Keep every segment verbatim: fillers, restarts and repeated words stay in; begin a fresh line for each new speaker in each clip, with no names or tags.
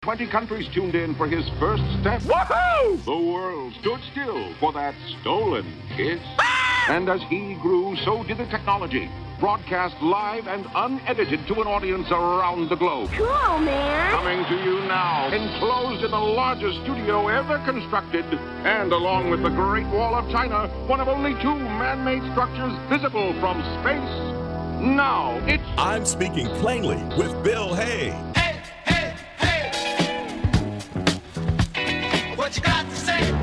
twenty countries tuned in for his first step. Woohoo! The world stood still for that stolen kiss. And as he grew, so did the technology. Broadcast live and unedited to an audience around the globe.
Cool, man.
Coming to you now, enclosed in the largest studio ever constructed, and along with the Great Wall of China, one of only two man-made structures visible from space. Now, it's...
I'm Speaking Plainly with Bill Hay.
Hey, hey, hey! What you got to say?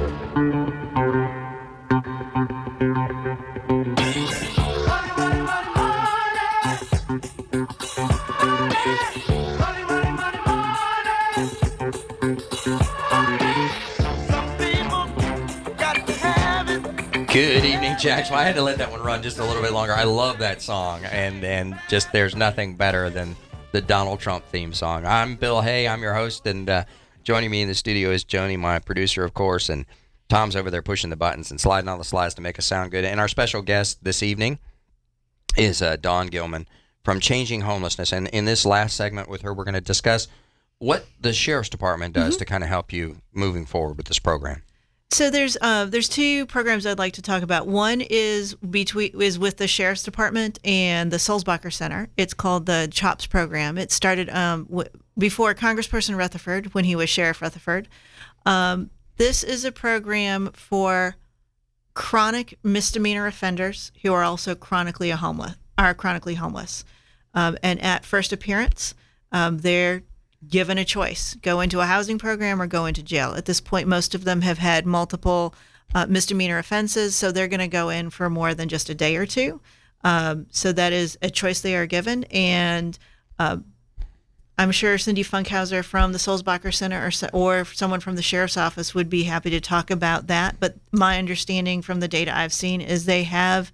Good evening, Jacksonville. I had to let that one run just a little bit longer. I love that song, and and just there's nothing better than the Donald Trump theme song. I'm Bill Hay. I'm your host, and uh, joining me in the studio is Joni, my producer, of course, and Tom's over there pushing the buttons and sliding on the slides to make us sound good. And our special guest this evening is uh, Dawn Gilman from Changing Homelessness. And in this last segment with her, we're going to discuss what the Sheriff's Department does mm-hmm. to kind of help you moving forward with this program.
So there's uh, there's two programs I'd like to talk about. One is between is with the Sheriff's Department and the Sulzbacher Center. It's called the CHOPS program. It started um, w- before Congressperson Rutherford, when he was Sheriff Rutherford. Um, this is a program for chronic misdemeanor offenders who are also chronically a homeless are chronically homeless. Um, and at first appearance, um, they're given a choice, go into a housing program or go into jail. At this point, most of them have had multiple uh, misdemeanor offenses, so they're going to go in for more than just a day or two. Um, so that is a choice they are given. And uh, I'm sure Cindy Funkhauser from the Sulzbacher Center or, or someone from the Sheriff's Office would be happy to talk about that. But my understanding from the data I've seen is they have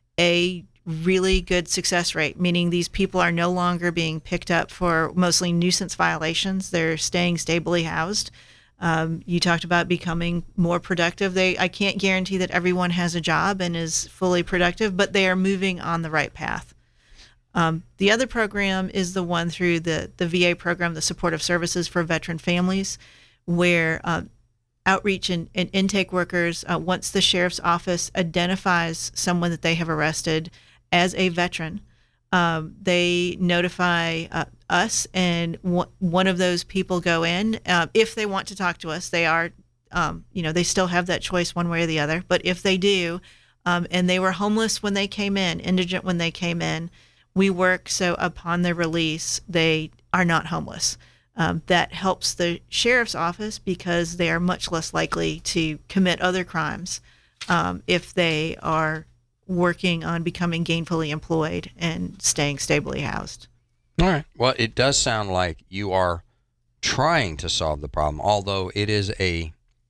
a really good success rate, meaning these people are no longer being picked up for mostly nuisance violations. They're staying stably housed. Um, you talked about becoming more productive. They, I can't guarantee that everyone has a job and is fully productive, but they are moving on the right path. Um, the other program is the one through the, the V A program, the Supportive Services for Veteran Families, where uh, outreach and, and intake workers, uh, once the Sheriff's Office identifies someone that they have arrested as a veteran, um, they notify uh, us, and w- one of those people go in. Uh, if they want to talk to us, they are, um, you know, they still have that choice one way or the other. But if they do, um, and they were homeless when they came in, indigent when they came in, we work so upon their release, they are not homeless. Um, that helps the Sheriff's Office because they are much less likely to commit other crimes um, if they are working on becoming gainfully employed and staying stably housed.
All right. Well, it does sound like you are trying to solve the problem, although it is a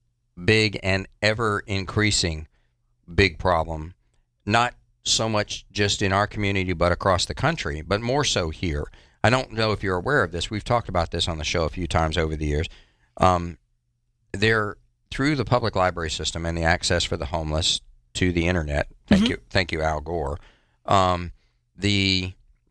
big and ever increasing big problem, not so much just in our community, but across the country, but more so here. I don't know if you're aware of this. We've talked about this on the show a few times over the years. Um, there, through the public library system and the access for the homeless to the internet. Thank mm-hmm. you, thank you, Al Gore. Um, the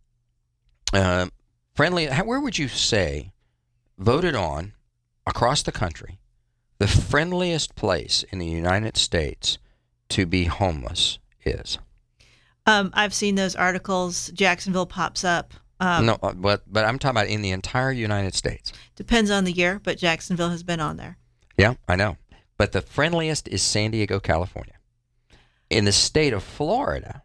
uh, friendly, where would you say, voted on across the country, the friendliest place in the United States to be homeless is?
Um, I've seen those articles. Jacksonville pops up. Um,
no, but but I'm talking about in the entire United States.
Depends on the year, but Jacksonville has been on there.
Yeah, I know. But the friendliest is San Diego, California. In the state of Florida,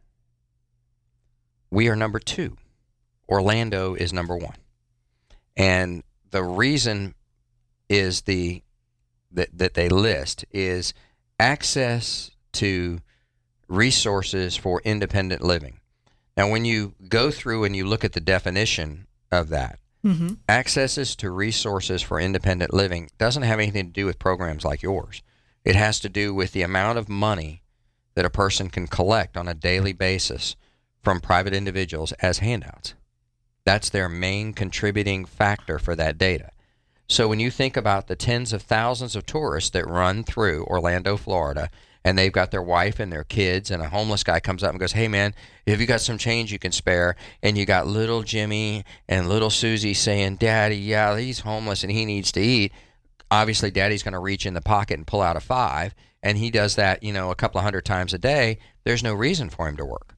we are number two. Orlando is number one. And the reason is the that, that they list is access to resources for independent living. Now, when you go through and you look at the definition of that, mm-hmm. accesses to resources for independent living doesn't have anything to do with programs like yours. It has to do with the amount of money that a person can collect on a daily basis from private individuals as handouts. That's their main contributing factor for that data. So when you think about the tens of thousands of tourists that run through Orlando, Florida, and they've got their wife and their kids, and a homeless guy comes up and goes, hey, man, have you got some change you can spare? And you got little Jimmy and little Susie saying, Daddy, yeah, he's homeless and he needs to eat. Obviously, Daddy's going to reach in the pocket and pull out a five, and he does that, you know, a couple of hundred times a day. There's no reason for him to work.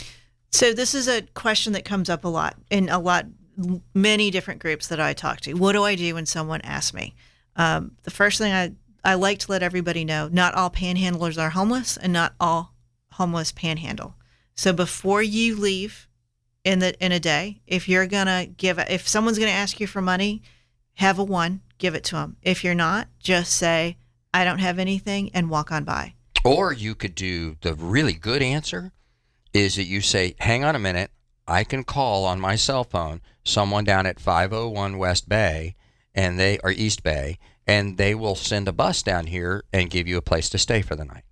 So this is a question that comes up a lot in a lot, many different groups that I talk to. What do I do when someone asks me? Um, the first thing I, I like to let everybody know, not all panhandlers are homeless and not all homeless panhandle. So before you leave in the in a day, if you're going to give, if someone's going to ask you for money, have a one, give it to them. If you're not, just say, I don't have anything, and walk on by.
Or you could do the really good answer is that you say, hang on a minute, I can call on my cell phone someone down at five oh one West Bay, and they or East Bay, and they will send a bus down here and give you a place to stay for the night.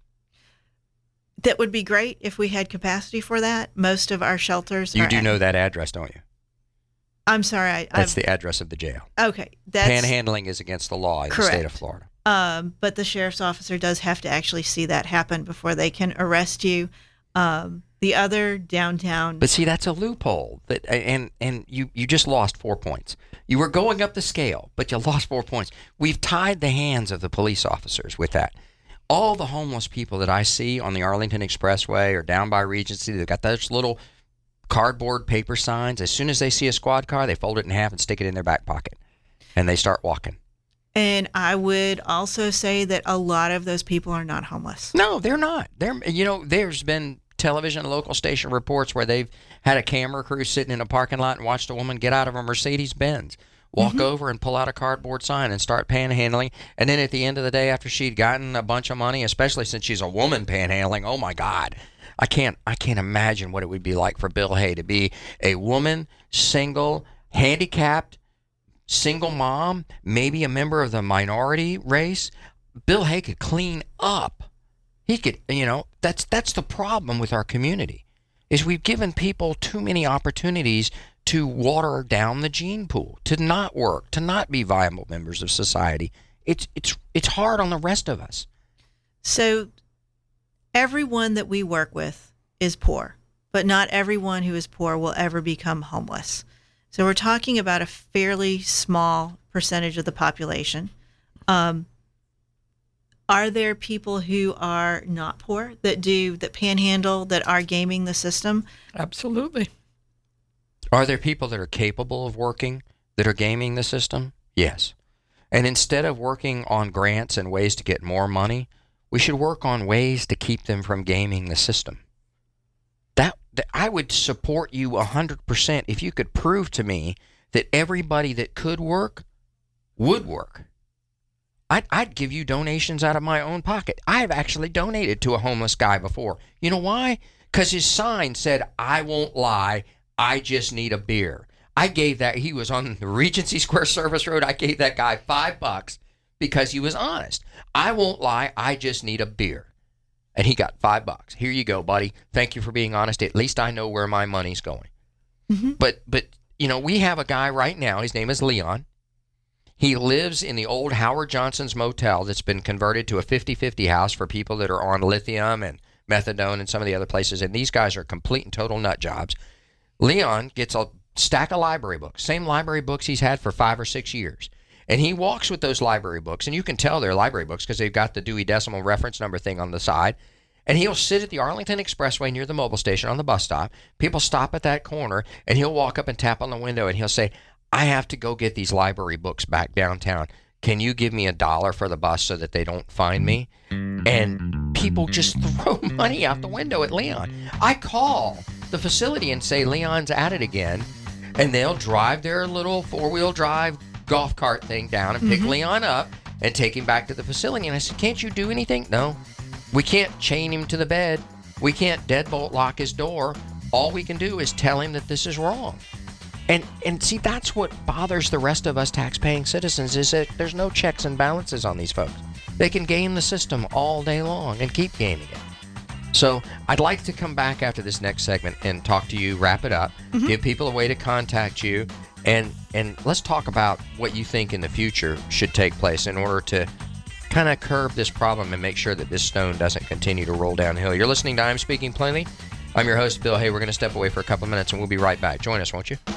That would be great if we had capacity for that. Most of our shelters
You
are
do
at-
know that address, don't you?
I'm sorry. I,
That's
I've,
the address of the jail.
okay. That's
Panhandling is against the law in
Correct.
the state of Florida.
Um, but the sheriff's officer does have to actually see that happen before they can arrest you. Um, the other downtown.
But see, that's a loophole. That and and you, you just lost four points. You were going up the scale, but you lost four points. We've tied the hands of the police officers with that. All the homeless people that I see on the Arlington Expressway or down by Regency, they've got those little cardboard paper signs. As soon as they see a squad car, they fold it in half and stick it in their back pocket, and they start walking.
And I would also say that a lot of those people are not homeless.
No, they're not. They're you know, there's been television and local station reports where they've had a camera crew sitting in a parking lot and watched a woman get out of a Mercedes Benz, walk mm-hmm. over and pull out a cardboard sign and start panhandling. And then at the end of the day, after she'd gotten a bunch of money, especially since she's a woman panhandling, oh my God, I can't I can't imagine what it would be like for Bill Hay to be a woman, single, handicapped, single mom, maybe a member of the minority race. Bill Hay could clean up. He could, you know, that's that's the problem with our community, is we've given people too many opportunities to water down the gene pool, to not work, to not be viable members of society. It's it's it's hard on the rest of us.
So everyone that we work with is poor, but not everyone who is poor will ever become homeless. So we're talking about a fairly small percentage of the population. Um, are there people who are not poor that do, that panhandle, that are gaming the system?
Absolutely.
Are there people that are capable of working that are gaming the system? Yes. And instead of working on grants and ways to get more money, we should work on ways to keep them from gaming the system. That, that I would support you one hundred percent if you could prove to me that everybody that could work would work. I'd, I'd give you donations out of my own pocket. I've actually donated to a homeless guy before. You know why? Because his sign said, I won't lie, I just need a beer. I gave that, he was on the Regency Square Service Road, I gave that guy five bucks because he was honest. I won't lie, I just need a beer. And he got five bucks. Here you go, buddy. Thank you for being honest. At least I know where my money's going. Mm-hmm. But, but you know, we have a guy right now, his name is Leon. He lives in the old Howard Johnson's motel that's been converted to a fifty-fifty house for people that are on lithium and methadone and some of the other places. And these guys are complete and total nut jobs. Leon gets a stack of library books, same library books he's had for five or six years. And he walks with those library books, and you can tell they're library books because they've got the Dewey Decimal Reference number thing on the side. And he'll sit at the Arlington Expressway near the mobile station on the bus stop. People stop at that corner, and he'll walk up and tap on the window, and he'll say, I have to go get these library books back downtown. Can you give me a dollar for the bus so that they don't find me? And people just throw money out the window at Leon. I call the facility and say, Leon's at it again. And they'll drive their little four-wheel drive golf cart thing down and pick mm-hmm. Leon up and take him back to the facility. And I said, can't you do anything? No. We can't chain him to the bed. We can't deadbolt lock his door. All we can do is tell him that this is wrong. And and see, that's what bothers the rest of us tax-paying citizens, is that there's no checks and balances on these folks. They can game the system all day long and keep gaming it. So I'd like to come back after this next segment and talk to you, wrap it up, mm-hmm. give people a way to contact you, and and let's talk about what you think in the future should take place in order to kind of curb this problem and make sure that this stone doesn't continue to roll downhill. You're listening to I'm Speaking Plainly. I'm your host, Bill Hay. We're going to step away for a couple minutes, and we'll be right back. Join us, won't you?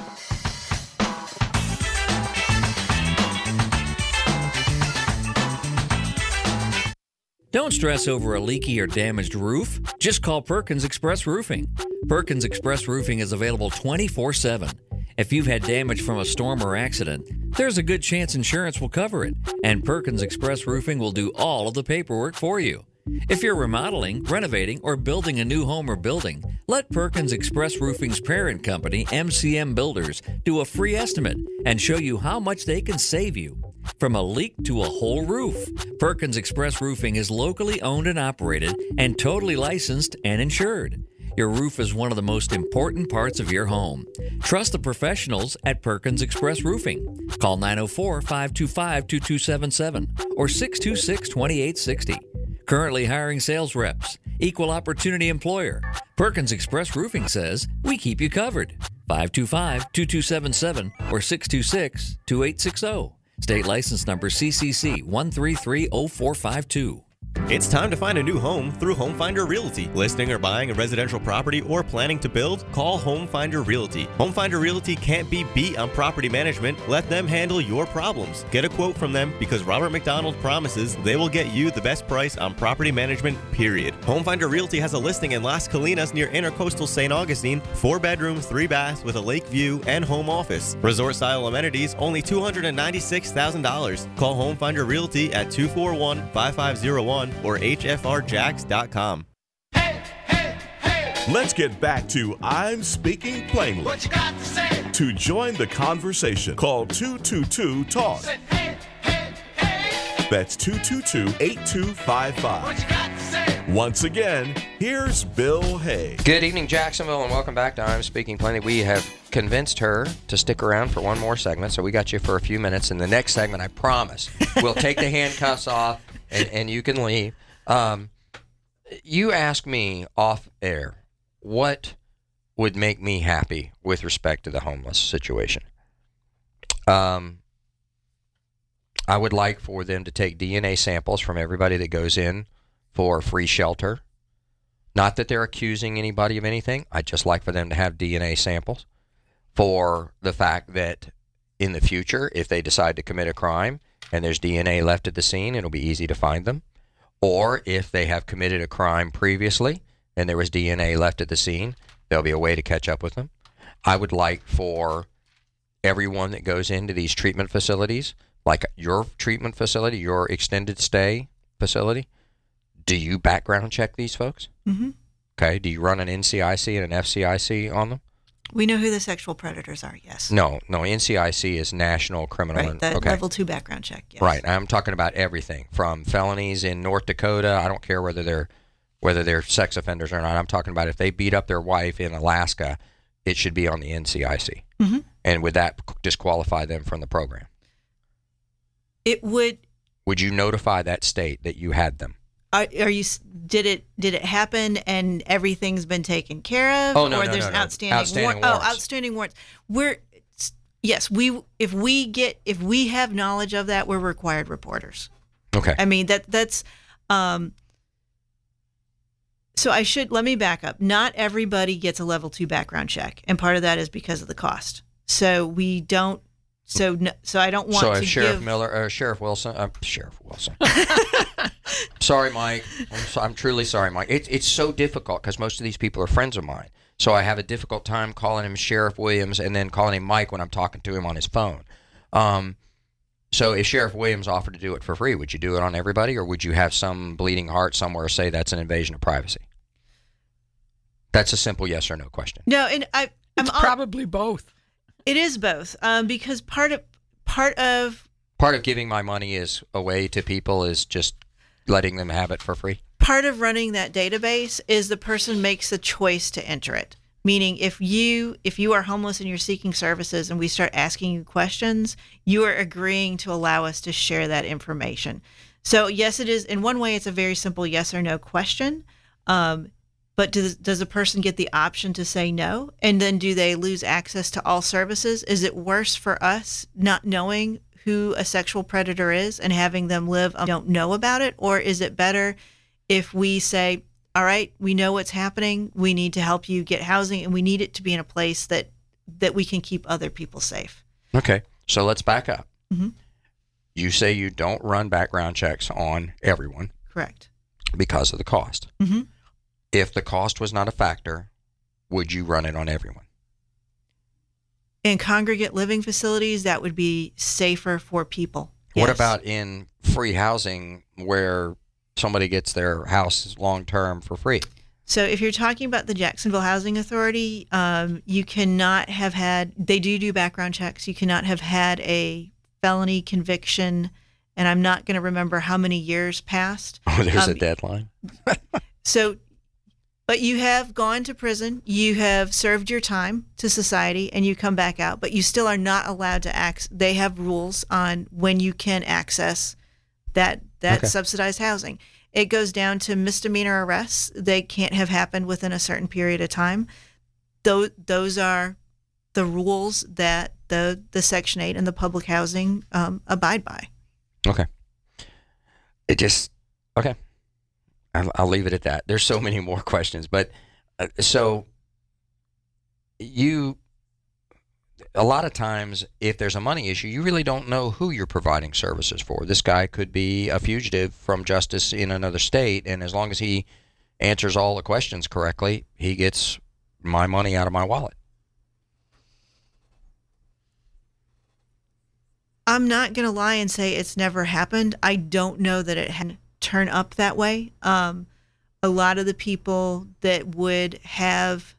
Don't stress over a leaky or damaged roof. Just call Perkins Express Roofing. Perkins Express Roofing is available twenty-four seven. If you've had damage from a storm or accident, there's a good chance insurance will cover it, and Perkins Express Roofing will do all of the paperwork for you. If you're remodeling, renovating, or building a new home or building, let Perkins Express Roofing's parent company, M C M Builders, do a free estimate and show you how much they can save you. From a leak to a whole roof, Perkins Express Roofing is locally owned and operated and totally licensed and insured. Your roof is one of the most important parts of your home. Trust the professionals at Perkins Express Roofing. Call nine oh four, five two five, two two seven seven or six two six, two eight six zero. Currently hiring sales reps. Equal opportunity employer. Perkins Express Roofing says we keep you covered. five two five, two two seven seven or six two six, two eight six zero. State license number C C C one three three zero four five two.
It's time to find a new home through Home Finder Realty. Listing or buying a residential property or planning to build? Call Home Finder Realty. Home Finder Realty can't be beat on property management. Let them handle your problems. Get a quote from them because Robert McDonald promises they will get you the best price on property management, period. Home Finder Realty has a listing in Las Colinas near Intercoastal Saint Augustine. Four bedrooms, three baths with a lake view and home office. Resort-style amenities, only two hundred ninety-six thousand dollars. Call Home Finder Realty at two four one, five five zero one or H F R jacks dot com.
Hey, hey, hey.
Let's get back to I'm Speaking Plainly.
What you got to say?
To join the conversation, call two two two, talk.
Say, hey, hey, hey.
That's two two two, eight two five
What
five.
you got to say?
Once again, here's Bill Hay.
Good evening, Jacksonville, and welcome back to I'm Speaking Plainly. We have convinced her to stick around for one more segment, so we got you for a few minutes. In the next segment, I promise, we'll take the handcuffs off and, and you can leave. Um, you asked me off air what would make me happy with respect to the homeless situation. Um, I would like for them to take D N A samples from everybody that goes in for free shelter. Not that they're accusing anybody of anything. I'd just like for them to have D N A samples for the fact that in the future, if they decide to commit a crime and there's D N A left at the scene, it'll be easy to find them. Or if they have committed a crime previously and there was D N A left at the scene, there'll be a way to catch up with them. I would like for everyone that goes into these treatment facilities, like your treatment facility, your extended stay facility, do you background check these folks?
Mm-hmm.
Okay. Do you run an N C I C and an F C I C on them?
We know who the sexual predators are, yes.
No, no. N C I C is National Criminal.
Right, the
okay.
level two background check, yes.
Right. I'm talking about everything from felonies in North Dakota. I don't care whether they're whether they're sex offenders or not. I'm talking about if they beat up their wife in Alaska, it should be on the N C I C.
Mm-hmm.
And would that disqualify them from the program?
It would.
Would you notify that state that you had them?
Are, are you? Did it? Did it happen? And everything's been taken care of?
Oh, no,
or
no,
there's
no,
an
no.
outstanding,
Outstanding
war-
warrants.
Oh, outstanding warrants. We're yes. We if we get if we have knowledge of that, we're required reporters.
Okay.
I mean that that's. Um, so I should let me back up. Not everybody gets a level two background check, and part of that is because of the cost. So we don't. So no, so I don't want
so
to
if Sheriff
give.
Miller, uh, Sheriff Wilson, uh, Sheriff Wilson. Sorry, Mike. I'm, so, I'm truly sorry, Mike. It's it's so difficult because most of these people are friends of mine. So I have a difficult time calling him Sheriff Williams and then calling him Mike when I'm talking to him on his phone. Um, so if Sheriff Williams offered to do it for free, would you do it on everybody, or would you have some bleeding heart somewhere say that's an invasion of privacy? That's a simple yes or no question.
No, and I. I'm
It's
all-
probably both.
It is both, um, because part of part of
Part of giving my money is away to people is just letting them have it for free.
part of running that database is the person makes the choice to enter it. Meaning, if you if you are homeless and you're seeking services, and we start asking you questions, you are agreeing to allow us to share that information. So yes, it is. In one way, it's a very simple yes or no question. Um, But does does a person get the option to say no? And then do they lose access to all services? Is it worse for us not knowing who a sexual predator is and having them live um, don't know about it? Or is it better if we say, all right, we know what's happening, we need to help you get housing, and we need it to be in a place that, that we can keep other people safe?
Okay, so let's back up.
Mm-hmm.
You say you don't run background checks on everyone.
Correct.
Because of the cost.
Mm-hmm.
If the cost was not a factor, would you run it on everyone?
In congregate living facilities, that would be safer for people.
What
Yes.
about in free housing where somebody gets their house long term for free?
So if you're talking about the Jacksonville Housing Authority, um, you cannot have had, they do do background checks. You cannot have had a felony conviction, and I'm not going to remember how many years passed.
Oh, there's
Um,
a deadline.
So, but you have gone to prison, you have served your time to society, and you come back out, but you still are not allowed to access. They have rules on when you can access that that
Okay.
subsidized housing. It goes down to misdemeanor arrests. They can't have happened within a certain period of time. Those those are the rules that the the Section eight and the public housing um, abide by.
Okay. It just, okay. I'll, I'll leave it at that. There's so many more questions, but uh, so you, a lot of times, if there's a money issue, you really don't know who you're providing services for. This guy could be a fugitive from justice in another state, and as long as he answers all the questions correctly, he gets my money out of my wallet.
I'm not going to lie and say it's never happened. I don't know that it had turned up that way. Um, a lot of the people that would have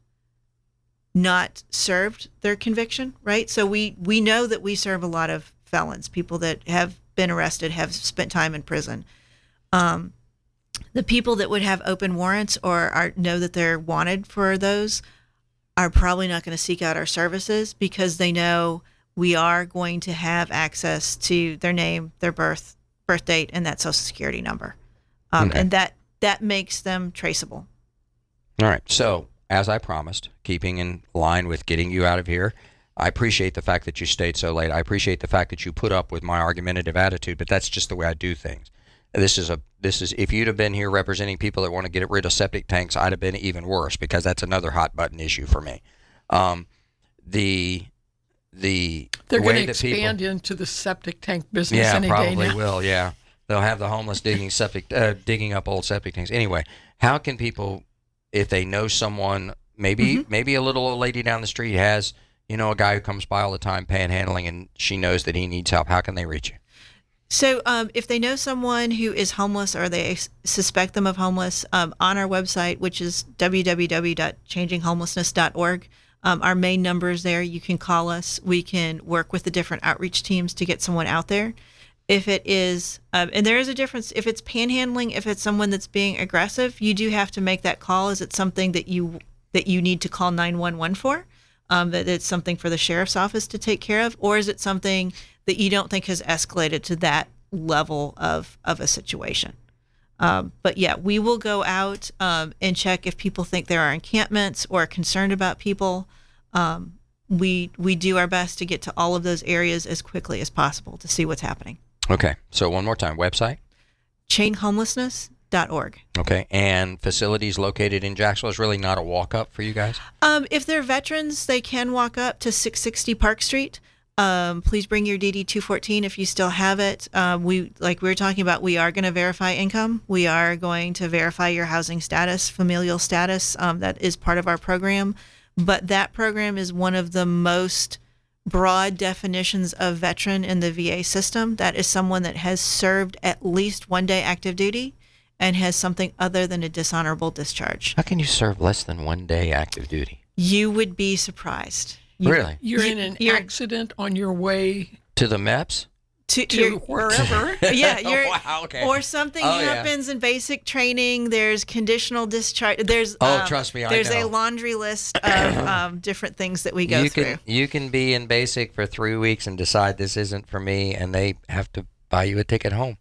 not served their conviction, right? So we, we know that we serve a lot of felons, people that have been arrested, have spent time in prison. Um, the people that would have open warrants or are, know that they're wanted for those are probably not going to seek out our services because they know we are going to have access to their name, their birth, birth date, and that social security number. Um,
Okay.
And that, that makes them traceable.
All right. So, as I promised, keeping in line with getting you out of here, I appreciate the fact that you stayed so late. I appreciate the fact that you put up with my argumentative attitude, but that's just the way I do things. This is a this is if you'd have been here representing people that want to get rid of septic tanks, I'd have been even worse because that's another hot button issue for me. Um, the the
They're
the
going
way
to
that people-
expand into the septic tank business
yeah,
any day
probably
now.
will. Yeah, they'll have the homeless digging septic, uh, digging up old septic tanks. Anyway, how can people, if they know someone, maybe
Mm-hmm.
maybe a little old lady down the street has, you know, a guy who comes by all the time panhandling, and she knows that he needs help. How can they reach you?
So um, if they know someone who is homeless or they s- suspect them of homeless, um, on our website, which is w w w dot changing homelessness dot org, um, our main number is there. You can call us. We can work with the different outreach teams to get someone out there. If it is, um, and there is a difference, if it's panhandling, if it's someone that's being aggressive, you do have to make that call. Is it something that you that you need to call nine one one for? Um, that it's something for the sheriff's office to take care of? Or is it something that you don't think has escalated to that level of, of a situation? Um, but yeah, we will go out um, and check if people think there are encampments or are concerned about people. Um, we we do our best to get to all of those areas as quickly as possible to see what's happening.
Okay, so one more time, website.
chain homelessness dot org.
Okay, and facilities located in Jacksonville is really not a walk up for you guys.
Um, if they're veterans, they can walk up to six sixty Park Street. Um, please bring your D D two fourteen if you still have it. Um, we, like we were talking about, we are going to verify income. We are going to verify your housing status, familial status. Um, that is part of our program. But that program is one of the most broad definitions of veteran in the V A system. That is someone that has served at least one day active duty and has something other than a dishonorable discharge.
How can you serve less than one day active duty?
You would be surprised. You-
Really?
You're
You-
in an
you're-
accident on your way
To the M E Ps?
To,
to
you're-
wherever.
yeah, you're,
Wow, okay.
or something
Oh, yeah.
happens in basic training. There's conditional discharge. There's
Oh,
um,
trust me, I
There's
know.
a laundry list of um, different things that we go
you
through.
can you can be in basic for three weeks and decide this isn't for me, and they have to buy you a ticket home.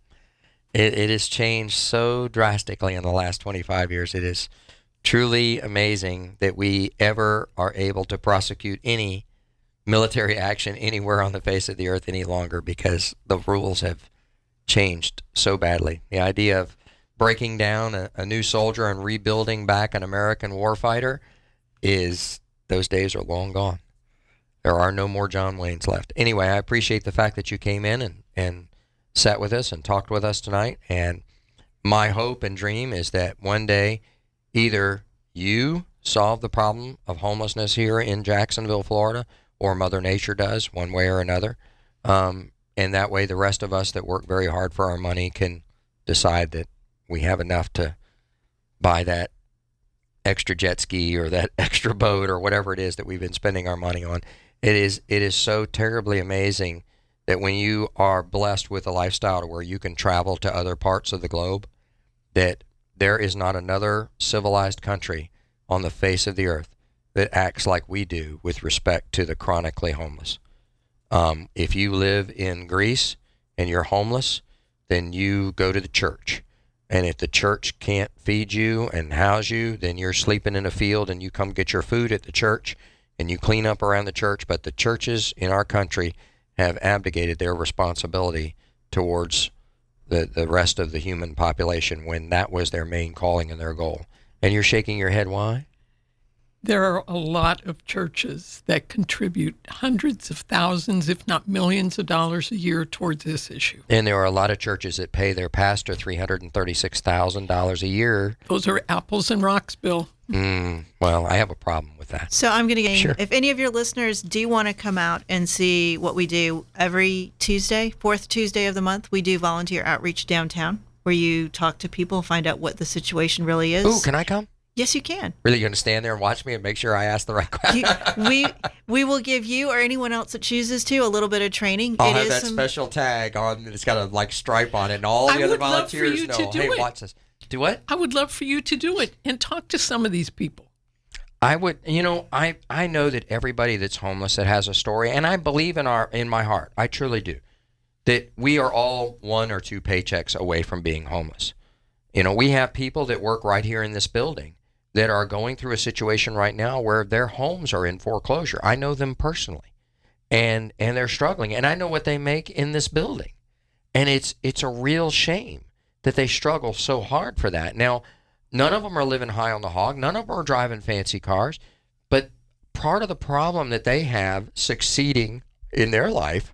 It it has changed so drastically in the last twenty-five years. It is truly amazing that we ever are able to prosecute any military action anywhere on the face of the earth any longer because the rules have changed so badly. The idea of breaking down a, a new soldier and rebuilding back an American warfighter is, those days are long gone. There are no more John Waynes left. Anyway, I appreciate the fact that you came in and, and sat with us and talked with us tonight. And my hope and dream is that one day either you solve the problem of homelessness here in Jacksonville, Florida, or Mother Nature does, one way or another. Um, and that way the rest of us that work very hard for our money can decide that we have enough to buy that extra jet ski or that extra boat or whatever it is that we've been spending our money on. It is it is so terribly amazing that when you are blessed with a lifestyle to where you can travel to other parts of the globe, that there is not another civilized country on the face of the earth that acts like we do with respect to the chronically homeless. Um, if you live in Greece and you're homeless, then you go to the church. And if the church can't feed you and house you, then you're sleeping in a field and you come get your food at the church and you clean up around the church. But the churches in our country have abdicated their responsibility towards the, the rest of the human population when that was their main calling and their goal. And you're shaking your head, why?
There are a lot of churches that contribute hundreds of thousands, if not millions of dollars a year towards this issue.
And there are a lot of churches that pay their pastor three hundred thirty-six thousand dollars a year.
Those are apples and rocks, Bill.
Mm, well, I have a problem with that.
So I'm going to get,
Sure.
if any of your listeners do want to come out and see what we do every Tuesday, fourth Tuesday of the month, we do volunteer outreach downtown where you talk to people, find out what the situation really is.
Ooh, can I come?
Yes, you can.
Really, you're going to stand there and watch me and make sure I ask the right question?
You, we we will give you or anyone else that chooses to a little bit of training.
I'll
It
have
is
that
some-
special tag on. It's got a like stripe on it, and all
I
the other
would love for
volunteers
you
know.
to do
Hey,
it.
watch this. Do what?
I would love for you to do it and talk to some of these people.
I would. You know, I I know that everybody that's homeless that has a story, and I believe in our in my heart, I truly do, that we are all one or two paychecks away from being homeless. You know, we have people that work right here in this building that are going through a situation right now where their homes are in foreclosure. I know them personally, and and they're struggling, and I know what they make in this building, and it's it's a real shame that they struggle so hard for that. Now, none of them are living high on the hog. None of them are driving fancy cars, but part of the problem that they have succeeding in their life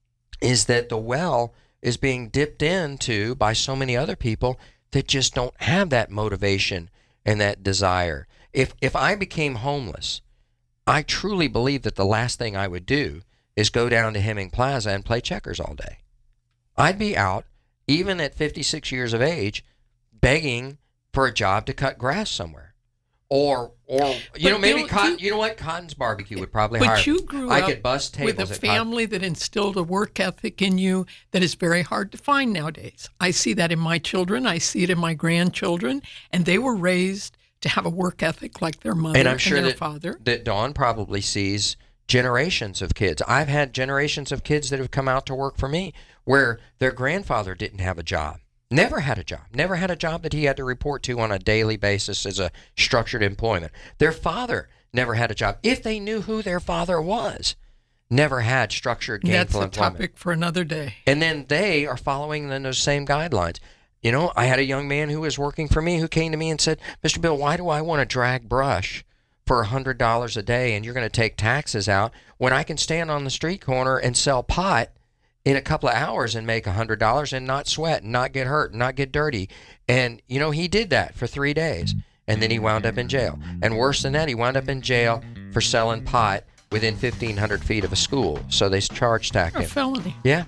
is that the well is being dipped into by so many other people that just don't have that motivation and that desire. If if I became homeless, I truly believe that the last thing I would do is go down to Hemming Plaza and play checkers all day. I'd be out, even at fifty-six years of age, begging for a job to cut grass somewhere. Or, or you
But
know, maybe
Bill,
Cotton,
you-
you know what? Cotton's Barbecue would probably
But
hire
you
me.
grew
I
up
could bust tables
with a
at Cotton.
family that instilled a work ethic in you that is very hard to find nowadays. I see that in my children. I see it in my grandchildren. And they were raised to have a work ethic like their mother
And
and,
I'm sure
their
that,
father.
that Dawn probably sees generations of kids. I've had generations of kids that have come out to work for me where their grandfather didn't have a job. Never had a job. Never had a job that he had to report to on a daily basis as a structured employment. Their father never had a job. If they knew who their father was, never had structured
That's
gainful
a
employment.
topic for another day.
And then they are following then those same guidelines. You know, I had a young man who was working for me who came to me and said, Mister Bill, why do I want to drag brush for one hundred dollars a day and you're going to take taxes out when I can stand on the street corner and sell pot in a couple of hours and make one hundred dollars and not sweat and not get hurt and not get dirty? And, you know, he did that for three days and then he wound up in jail. And worse than that, he wound up in jail for selling pot within fifteen hundred feet of a school. So they charge stacked
A
him.
felony.
Yeah.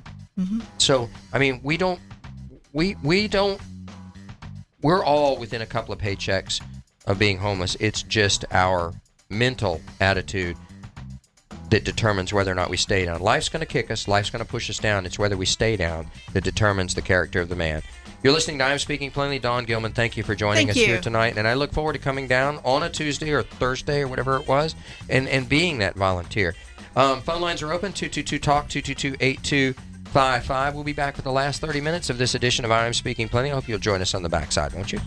So, I mean, we don't, we, we don't, we're all within a couple of paychecks of being homeless. It's just our mental attitude that determines whether or not we stay down. Life's going to kick us. Life's going to push us down. It's whether we stay down that determines the character of the man. You're listening to I'm Speaking Plainly. Dawn Gilman, thank you for joining
Thank
us
you.
here tonight. And I look forward to coming down on a Tuesday or Thursday or whatever it was and, and being that volunteer. Um, phone lines are open, two two two talk, two two two, eight two five five. We'll be back with the last thirty minutes of this edition of I'm Speaking Plainly. I hope you'll join us on the backside, won't you?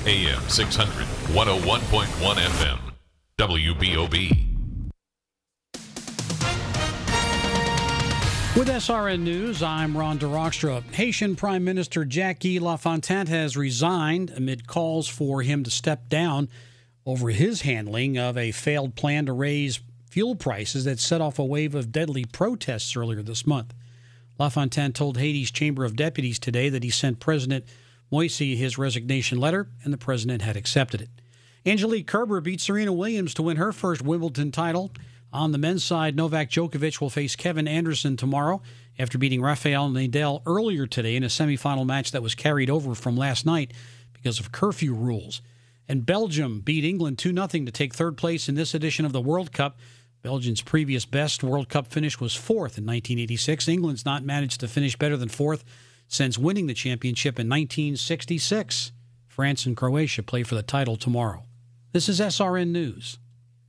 A M six hundred, one oh one point one F M. W B O B.
With S R N News, I'm Ron DeRockstra. Haitian Prime Minister Jacques Lafontaine has resigned amid calls for him to step down over his handling of a failed plan to raise fuel prices that set off a wave of deadly protests earlier this month. Lafontaine told Haiti's Chamber of Deputies today that he sent President Moïse his resignation letter, and the president had accepted it. Angelique Kerber beat Serena Williams to win her first Wimbledon title. On the men's side, Novak Djokovic will face Kevin Anderson tomorrow after beating Rafael Nadal earlier today in a semifinal match that was carried over from last night because of curfew rules. And Belgium beat England two nothing to take third place in this edition of the World Cup. Belgium's previous best World Cup finish was fourth in nineteen eighty-six. England's not managed to finish better than fourth since winning the championship in nineteen sixty-six. France and Croatia play for the title tomorrow. This is S R N News.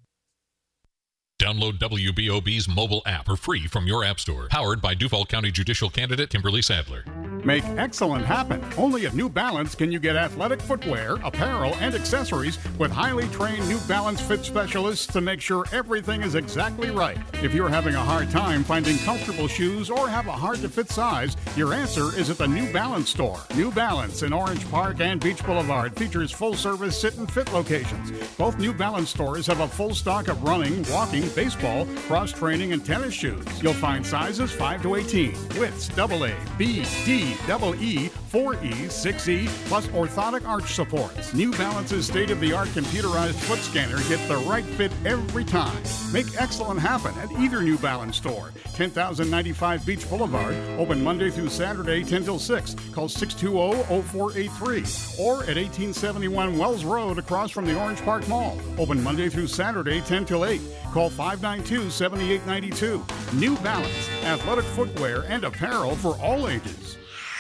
Download W B O B's mobile app for free from your app store. Powered by Duval County Judicial Candidate Kimberly Sadler.
Make excellent happen. Only at New Balance can you get athletic footwear, apparel, and accessories with highly trained New Balance fit specialists to make sure everything is exactly right. If you're having a hard time finding comfortable shoes or have a hard-to-fit size, your answer is at the New Balance store. New Balance in Orange Park and Beach Boulevard features full-service sit and fit locations. Both New Balance stores have a full stock of running, walking, baseball, cross-training, and tennis shoes. You'll find sizes five to eighteen, widths double A, B, D, double E, four E, six E, plus orthotic arch supports. New Balance's state-of-the-art computerized foot scanner gets the right fit every time. Make excellent happen at either New Balance store. ten thousand ninety-five Beach Boulevard, open Monday through Saturday, ten till six. Call six two zero, zero four eight three. Or at eighteen seventy-one Wells Road across from the Orange Park Mall. Open Monday through Saturday, ten till eight. Call five nine two, seven eight nine two. New Balance, athletic footwear and apparel for all ages.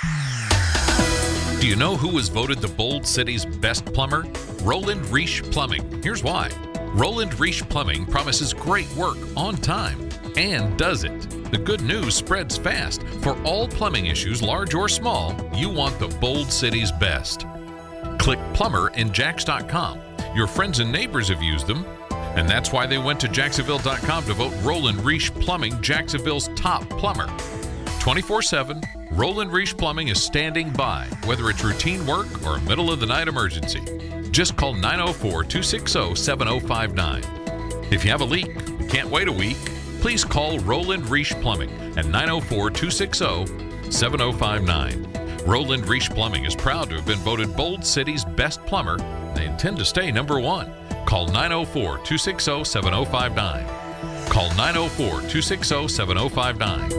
Do you know who was voted the Bold City's best plumber? Roland Reich Plumbing. Here's why. Roland Reich Plumbing promises great work on time and does it. The good news spreads fast. For all plumbing issues, large or small, you want the Bold City's best. Click plumber in Jax dot com. Your friends and neighbors have used them, and that's why they went to Jacksonville dot com to vote Roland Reich Plumbing Jacksonville's top plumber. twenty-four seven, Roland Reich Plumbing is standing by, whether it's routine work or a middle-of-the-night emergency. Just call nine oh four, two six zero, seven oh five nine. If you have a leak, can't wait a week, please call Roland Reich Plumbing at nine oh four, two six zero, seven oh five nine. Roland Reich Plumbing is proud to have been voted Bold City's best plumber. They intend to stay number one. Call nine oh four, two six zero, seven oh five nine. Call nine oh four, two six zero, seven oh five nine.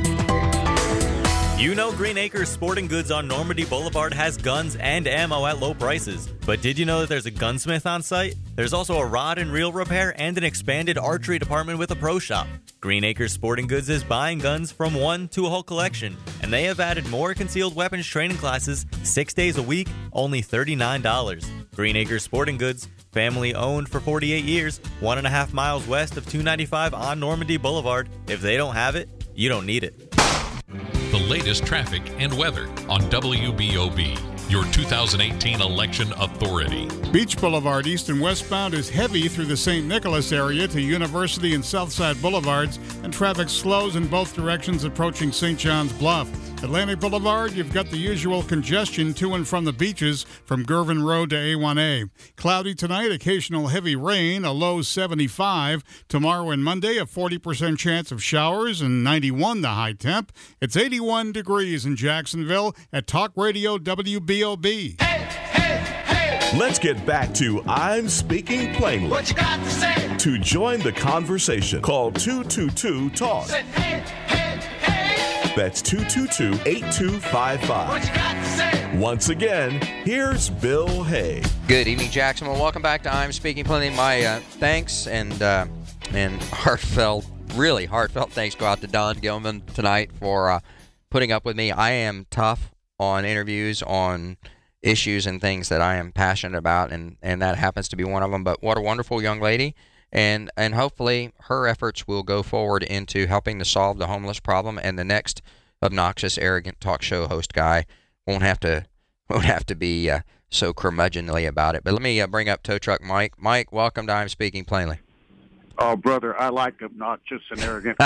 You know Green Acres Sporting Goods on Normandy Boulevard has guns and ammo at low prices. But did you know that there's a gunsmith on site? There's also a rod and reel repair and an expanded archery department with a pro shop. Green Acres Sporting Goods is buying guns from one to a whole collection, and they have added more concealed weapons training classes six days a week, only thirty-nine dollars. Green Acres Sporting Goods, family owned for forty-eight years, one and a half miles west of two ninety-five on Normandy Boulevard. If they don't have it, you don't need it.
The latest traffic and weather on W B O B, your two thousand eighteen election authority.
Beach Boulevard east and westbound is heavy through the Saint Nicholas area to University and Southside Boulevards, and traffic slows in both directions approaching Saint John's Bluff. Atlantic Boulevard, you've got the usual congestion to and from the beaches from Gervin Road to A one A. Cloudy tonight, occasional heavy rain, a low seventy-five. Tomorrow and Monday, a forty percent chance of showers and ninety-one the high temp. It's eighty-one degrees in Jacksonville at Talk Radio W B O B.
Hey, hey, hey.
Let's get back to I'm Speaking Plainly.
What you got to say?
To join the conversation, call two two two, talk.
Say, hey, hey, hey.
That's two two two, eight two five five.
What you got to say?
Once again, here's Bill Hay.
Good evening, Jacksonville. Welcome back to I'm Speaking Plainly. My uh, thanks and uh, and heartfelt, really heartfelt thanks go out to Don Gilman tonight for uh, putting up with me. I am tough on interviews, on issues and things that I am passionate about, and, and that happens to be one of them. But what a wonderful young lady. And and hopefully her efforts will go forward into helping to solve the homeless problem, and the next obnoxious, arrogant talk show host guy won't have to won't have to be uh, so curmudgeonly about it. But let me uh, bring up Tow Truck Mike. Mike, welcome to I'm Speaking Plainly.
Oh, brother, I like obnoxious and arrogant.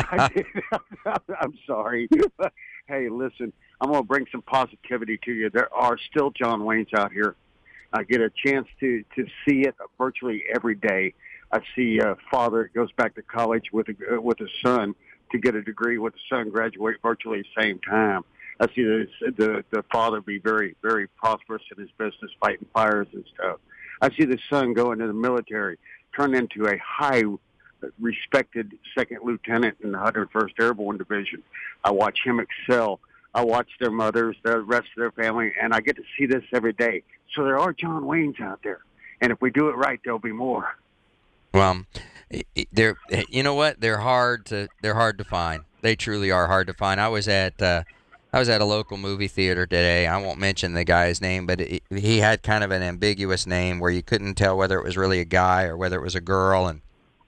I'm sorry. Hey, listen, I'm going to bring some positivity to you. There are still John Waynes out here. I get a chance to, to see it virtually every day. I see a father that goes back to college with a, with his son to get a degree with the son graduate virtually the same time. I see the, the, the father be very, very prosperous in his business, fighting fires and stuff. I see the son go into the military, turn into a high respected second lieutenant in the one hundred first Airborne Division. I watch him excel. I watch their mothers, the rest of their family, and I get to see this every day. So there are John Waynes out there, and if we do it right, there'll be more.
Well, they're you know what? They're hard to they're hard to find. They truly are hard to find. I was at uh, I was at a local movie theater today. I won't mention the guy's name, but it, he had kind of an ambiguous name where you couldn't tell whether it was really a guy or whether it was a girl, and.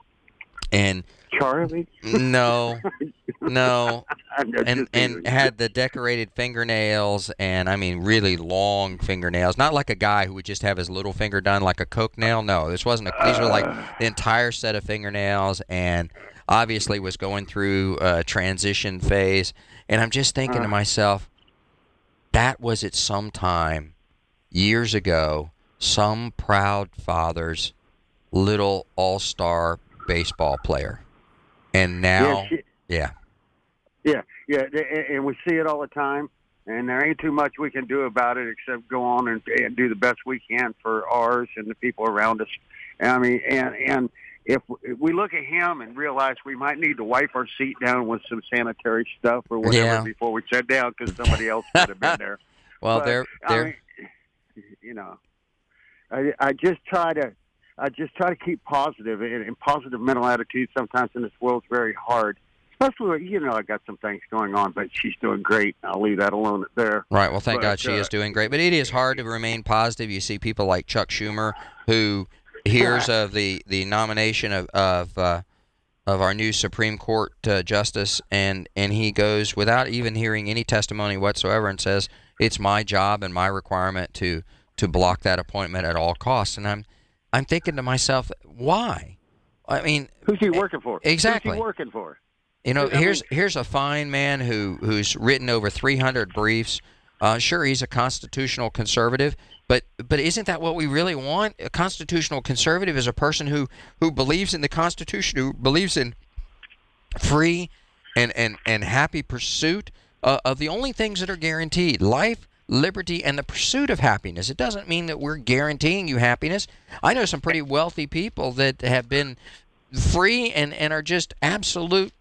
And
Charlie?
No, no, and and had the decorated fingernails, and I mean really long fingernails. Not like a guy who would just have his little finger done like a coke nail. No, this wasn't. A, these were like the entire set of fingernails, and obviously was going through a transition phase. And I'm just thinking to myself, that was at some time years ago, some proud father's little all-star baseball player, and now,
yeah, she,
yeah,
yeah, yeah, and we see it all the time, and there ain't too much we can do about it except go on and, and do the best we can for ours and the people around us. I mean, and and if we look at him and realize we might need to wipe our seat down with some sanitary stuff or whatever
yeah.
before we sit down because somebody else might have been there.
Well,
but,
they're they're,
I mean, you know, I I just try to. I just try to keep positive, and, and positive mental attitude sometimes in this world is very hard. Especially, when, you know, I got some things going on, but she's doing great. I'll leave that alone there.
Right. Well, thank
but,
God she
uh,
is doing great. But it is hard to remain positive. You see people like Chuck Schumer, who hears of the, the nomination of of, uh, of our new Supreme Court uh, justice, and, and he goes without even hearing any testimony whatsoever and says, it's my job and my requirement to, to block that appointment at all costs. And I'm I'm thinking to myself, why? I mean,
who's he working for?
Exactly.
Who's he working for?
You know,
I
here's
mean,
here's a fine man who who's written over three hundred briefs. Uh, sure, he's a constitutional conservative, but but isn't that what we really want? A constitutional conservative is a person who, who believes in the Constitution, who believes in free and and, and happy pursuit uh, of the only things that are guaranteed: life, liberty, and the pursuit of happiness. It doesn't mean that we're guaranteeing you happiness. I know some pretty wealthy people that have been free and, and are just absolute,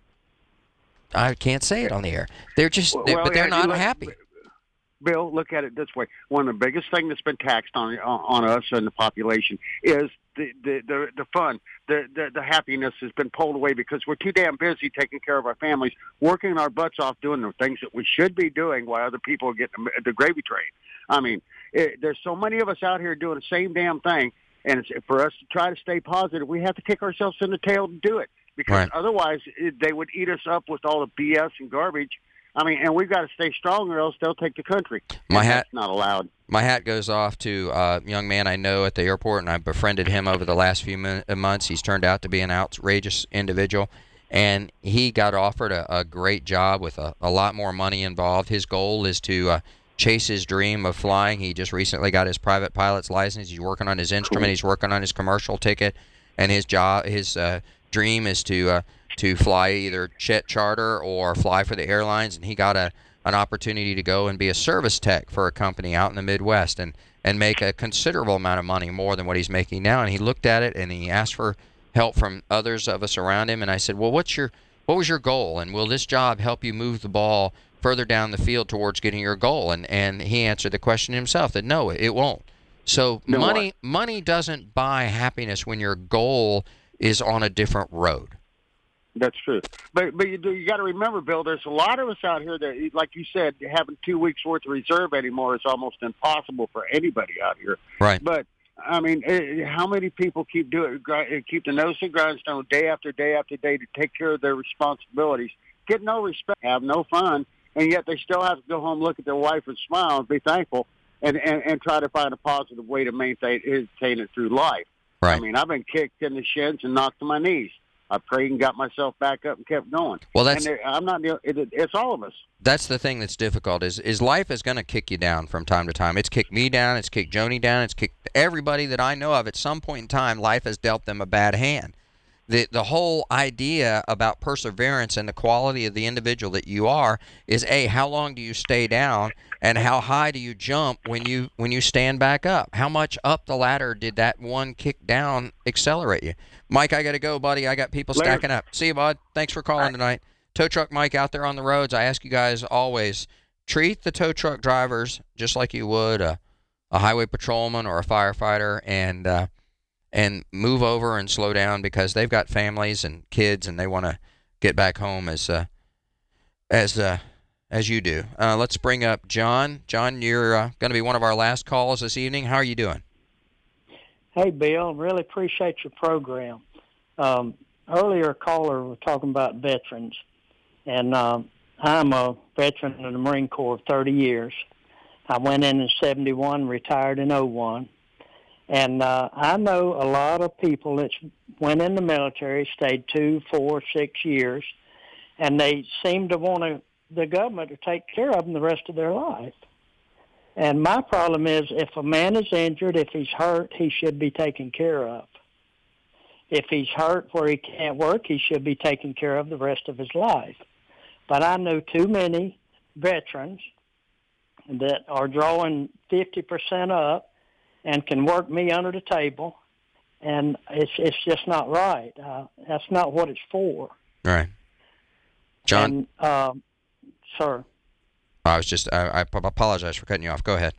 I can't say it on the air. They're just, they're,
well,
but they're
yeah,
not
look,
happy.
Bill, look at it this way. One of the biggest things that's been taxed on on us and the population is the the the, the fun. The, the the happiness has been pulled away because we're too damn busy taking care of our families, working our butts off, doing the things that we should be doing while other people are getting the, the gravy train. I mean, it, there's so many of us out here doing the same damn thing, and it's, for us to try to stay positive, we have to kick ourselves in the tail to do it because
right.
otherwise it, they would eat us up with all the B S and garbage. I mean, and we've got to stay strong or else they'll take the country.
My hat,
that's not allowed.
My hat goes off to a young man I know at the airport, and I've befriended him over the last few min- months. He's turned out to be an outrageous individual, and he got offered a, a great job with a, a lot more money involved. His goal is to uh, chase his dream of flying. He just recently got his private pilot's license. He's working on his instrument. Cool. He's working on his commercial ticket, and his job, his uh, dream is to uh, to fly either jet charter or fly for the airlines. And he got a an opportunity to go and be a service tech for a company out in the Midwest and, and make a considerable amount of money, more than what he's making now. And he looked at it and he asked for help from others of us around him. And I said, well, what's your what was your goal? And will this job help you move the ball further down the field towards getting your goal? And and he answered the question himself that no, it won't. So
no,
money
what?
money doesn't buy happiness when your goal is on a different road.
That's true, but but you do, you got to remember, Bill. There's a lot of us out here that, like you said, having two weeks worth of reserve anymore is almost impossible for anybody out here.
Right.
But I mean, it, how many people keep doing keep the nose to the grindstone day after day after day to take care of their responsibilities, get no respect, have no fun, and yet they still have to go home, look at their wife, and smile and be thankful. and, and, and try to find a positive way to maintain, maintain it through life.
Right.
I mean, I've been kicked in the shins and knocked to my knees. I prayed and got myself back up and kept going.
Well, that's
and I'm not. It, it's all of us.
That's the thing that's difficult. Is is life is going to kick you down from time to time. It's kicked me down. It's kicked Joni down. It's kicked everybody that I know of. At some point in time, life has dealt them a bad hand. The the whole idea about perseverance and the quality of the individual that you are is a how long do you stay down and how high do you jump when you when you stand back up? How much up the ladder did that one kick down accelerate you? Mike, I got to go, buddy. I got people
Later.
stacking up. See you, bud. Thanks for calling tonight. Tow Truck Mike out there on the roads. I ask you guys always, treat the tow truck drivers just like you would a, a highway patrolman or a firefighter, and uh, and move over and slow down because they've got families and kids and they want to get back home as uh, as uh, as you do. Uh, let's bring up John. John, you're uh, going to be one of our last calls this evening. How are you doing?
Hey, Bill, really appreciate your program. Um, earlier, a caller was talking about veterans, and um, I'm a veteran of the Marine Corps of thirty years. I went in in seventy-one, retired in oh one, and uh, I know a lot of people that went in the military, stayed two, four, six years, and they seem to want to, the government to take care of them the rest of their life. And my problem is, if a man is injured, if he's hurt, he should be taken care of. If he's hurt where he can't work, he should be taken care of the rest of his life. But I know too many veterans that are drawing fifty percent up and can work me under the table, and it's it's just not right. Uh, that's not what it's for.
Right. John?
And, um, sir.
I was just, I, I apologize for cutting you off. Go ahead.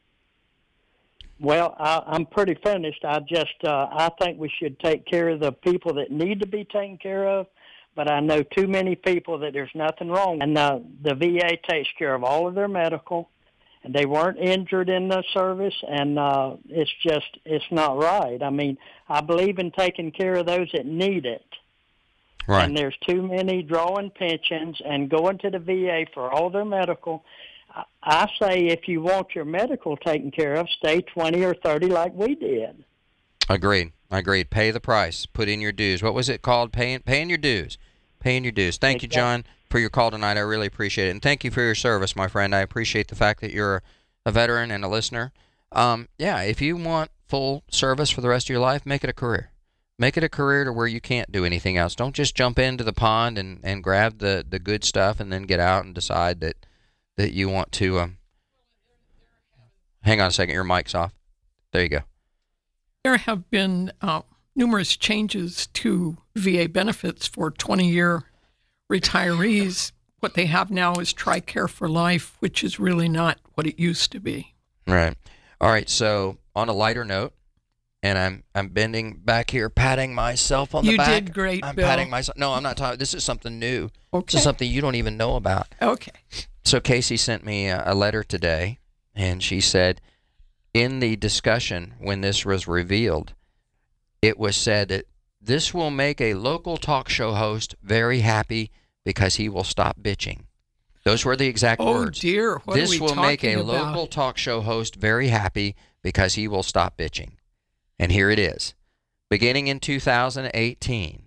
Well, I, I'm pretty finished. I just, uh, I think we should take care of the people that need to be taken care of, but I know too many people that there's nothing wrong. And uh, the V A takes care of all of their medical, and they weren't injured in the service, and uh, it's just, it's not right. I mean, I believe in taking care of those that need it.
Right.
And there's too many drawing pensions and going to the V A for all their medical. I, I say if you want your medical taken care of, stay twenty or thirty like we did.
Agreed. Agreed. Pay the price. Put in your dues. What was it called? Paying paying your dues. Paying your dues. Thank you, John, for your call tonight. I really appreciate it. And thank you for your service, my friend. I appreciate the fact that you're a veteran and a listener. Um, yeah, if you want full service for the rest of your life, make it a career. Make it a career to where you can't do anything else. Don't just jump into the pond and, and grab the, the good stuff and then get out and decide that, that you want to... Um, hang on a second. Your mic's off. There you go.
There have been uh, numerous changes to V A benefits for twenty-year retirees. What they have now is TRICARE for Life, which is really not what it used to be.
Right. All right. So on a lighter note, and I'm I'm bending back here, patting myself on the
you
back.
You did great,
I'm
Bill.
patting myself. No, I'm not talking. This is something new.
Okay.
This is something you don't even know about.
Okay.
So Casey sent me a, a letter today, and she said, in the discussion when this was revealed, it was said that this will make a local talk show host very happy because he will stop bitching. Those were the exact
oh,
words.
Oh, dear. What
this
are we
will
talking
make a
about?
local talk show host very happy because he will stop bitching. And here it is. Beginning in two thousand eighteen.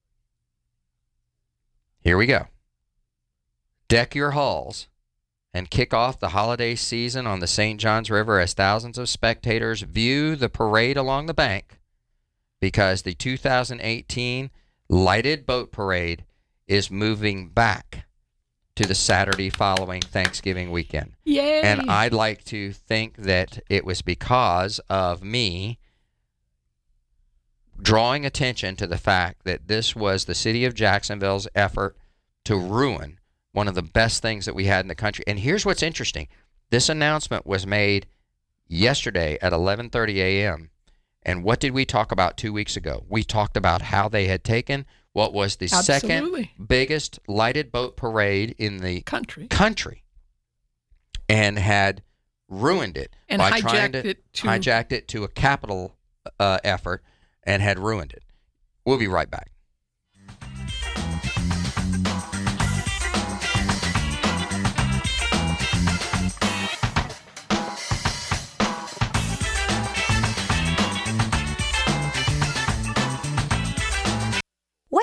Here we go. Deck your hulls and kick off the holiday season on the Saint Johns River as thousands of spectators view the parade along the bank, because the two thousand eighteen lighted boat parade is moving back to the Saturday following Thanksgiving weekend.
Yay!
And I'd like to think that it was because of me drawing attention to the fact that this was the city of Jacksonville's effort to ruin one of the best things that we had in the country. And here's what's interesting. This announcement was made yesterday at eleven thirty a.m. And what did we talk about two weeks ago? We talked about how they had taken what was the
Absolutely.
second biggest lighted boat parade in the
country,
country and had ruined it
and
by
hijacked
trying to,
it to
hijacked it to a capital uh, effort and had ruined it. We'll be right back.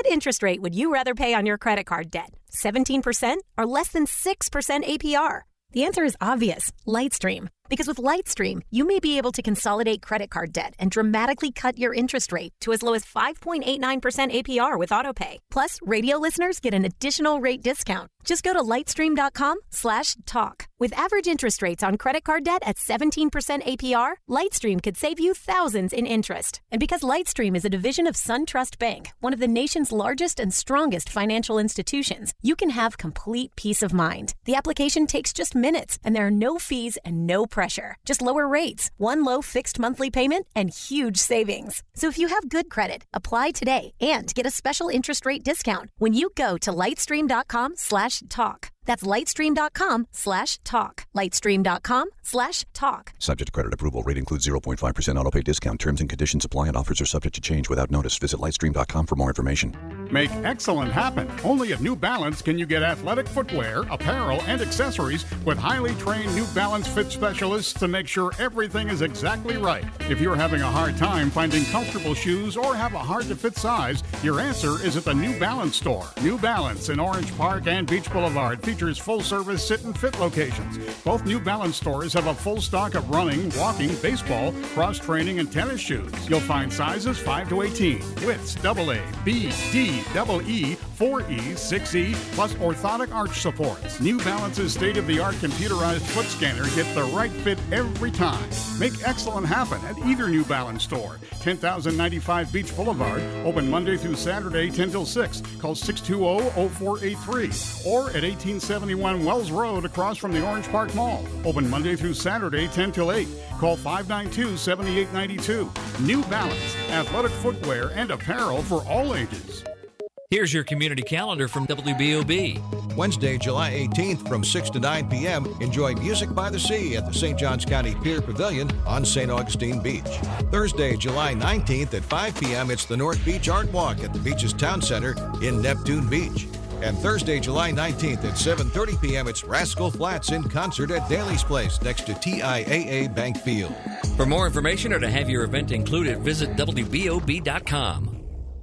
interest rate would you rather pay on your credit card debt? seventeen percent or less than six percent A P R? The answer is obvious, Lightstream. Because with Lightstream, you may be able to consolidate credit card debt and dramatically cut your interest rate to as low as five point eight nine percent A P R with AutoPay. Plus, radio listeners get an additional rate discount. Just go to lightstream.com slash talk. With average interest rates on credit card debt at seventeen percent A P R, Lightstream could save you thousands in interest. And because Lightstream is a division of SunTrust Bank, one of the nation's largest and strongest financial institutions, you can have complete peace of mind. The application takes just minutes, and there are no fees and no pressure. Just lower rates, one low fixed monthly payment, and huge savings. So if you have good credit, apply today and get a special interest rate discount when you go to lightstream.com slash talk. That's lightstream.com slash talk. Lightstream.com slash talk.
Subject to credit approval. Rate includes zero point five percent autopay discount. Terms and conditions apply and offers are subject to change without notice. Visit lightstream dot com for more information.
Make excellent happen. Only at New Balance can you get athletic footwear, apparel, and accessories with highly trained New Balance fit specialists to make sure everything is exactly right. If you're having a hard time finding comfortable shoes or have a hard-to-fit size, your answer is at the New Balance store. New Balance in Orange Park and Beach Boulevard features full-service sit and fit locations. Both New Balance stores have a full stock of running, walking, baseball, cross-training, and tennis shoes. You'll find sizes five to eighteen, widths double A, B, D, double E, four E, six E, plus orthotic arch supports. New Balance's state-of-the-art computerized foot scanner gets the right fit every time. Make excellent happen at either New Balance store. ten thousand ninety-five Beach Boulevard, open Monday through Saturday, ten till six. Call six two zero, zero four eight three. Or at eighteen seventy-one Wells Road across from the Orange Park Mall. Open Monday through Saturday, ten till eight. Call five nine two, seven eight nine two. New Balance, athletic footwear and apparel for all ages.
Here's your community calendar from W B O B.
Wednesday, July eighteenth from six to nine p.m. Enjoy Music by the Sea at the Saint Johns County Pier Pavilion on Saint Augustine Beach. Thursday, July nineteenth at five p.m. it's the North Beach Art Walk at the beach's Town Center in Neptune Beach. And Thursday, July nineteenth at seven thirty p.m. it's Rascal Flatts in concert at Daly's Place next to T I A A Bank Field.
For more information or to have your event included, visit W B O B dot com.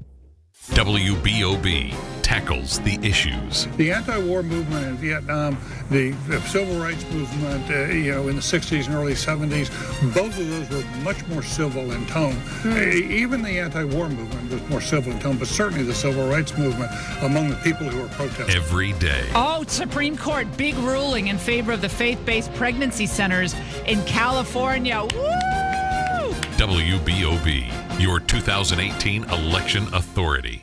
W B O B tackles the issues.
The anti-war movement in Vietnam, the, the civil rights movement, uh, you know, in the sixties and early seventies, both of those were much more civil in tone. Mm. Uh, even the anti-war movement was more civil in tone, but certainly the civil rights movement among the people who were protesting.
Every day.
Oh, Supreme Court, big ruling in favor of the faith-based pregnancy centers in California. Woo!
W B O B, your two thousand eighteen election authority.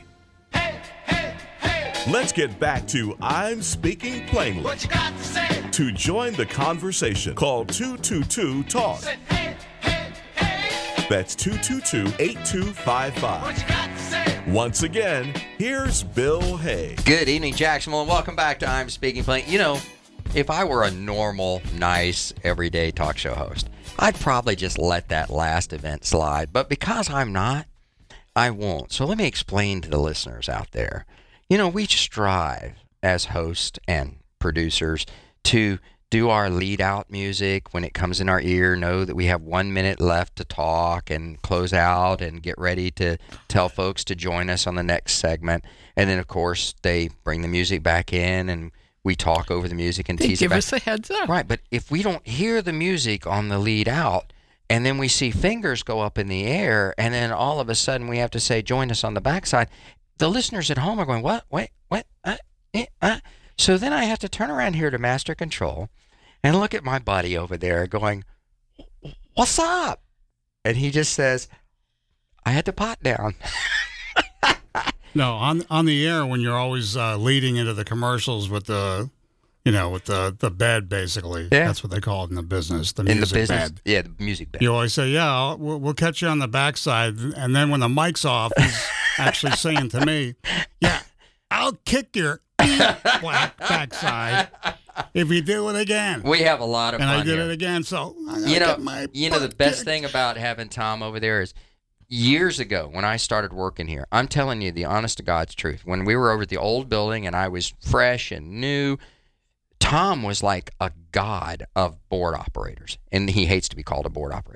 Let's get back to I'm Speaking Plainly.
What you got to say?
To join the conversation, call two two two talk.
Say, hey, hey, hey.
That's two two two, eight two five five.
What you got to say?
Once again, here's Bill Hay.
Good evening, Jacksonville, and welcome back to I'm Speaking Plainly. You know, if I were a normal, nice, everyday talk show host, I'd probably just let that last event slide. But because I'm not, I won't. So let me explain to the listeners out there. You know, we strive as hosts and producers to do our lead out music when it comes in our ear, know that we have one minute left to talk and close out and get ready to tell folks to join us on the next segment. And then, of course, they bring the music back in and we talk over the music and
they
tease
give
it back.
us a heads up.
Right, but if we don't hear the music on the lead out and then we see fingers go up in the air and then all of a sudden we have to say, join us on the backside, the listeners at home are going, what, wait, what, uh, eh, uh. So then I have to turn around here to Master Control and look at my buddy over there going, what's up? And he just says, I had to pot down.
No, on on the air when you're always uh, leading into the commercials with the, you know, with the, the bed, basically.
Yeah.
That's what they call it in the business, the
in
music
the business,
bed.
Yeah, the music bed.
You always say, yeah, I'll, we'll, we'll catch you on the backside. And then when the mic's off, he's actually saying to me, yeah, I'll kick your black backside if you do it again.
We have a lot of
and
fun
I did
here.
it again, so I gotta
you know,
get my
you know the
butt
best
kicked.
thing about having Tom over there is years ago when I started working here, I'm telling you the honest to God's truth. When we were over at the old building and I was fresh and new, Tom was like a god of board operators, and he hates to be called a board operator.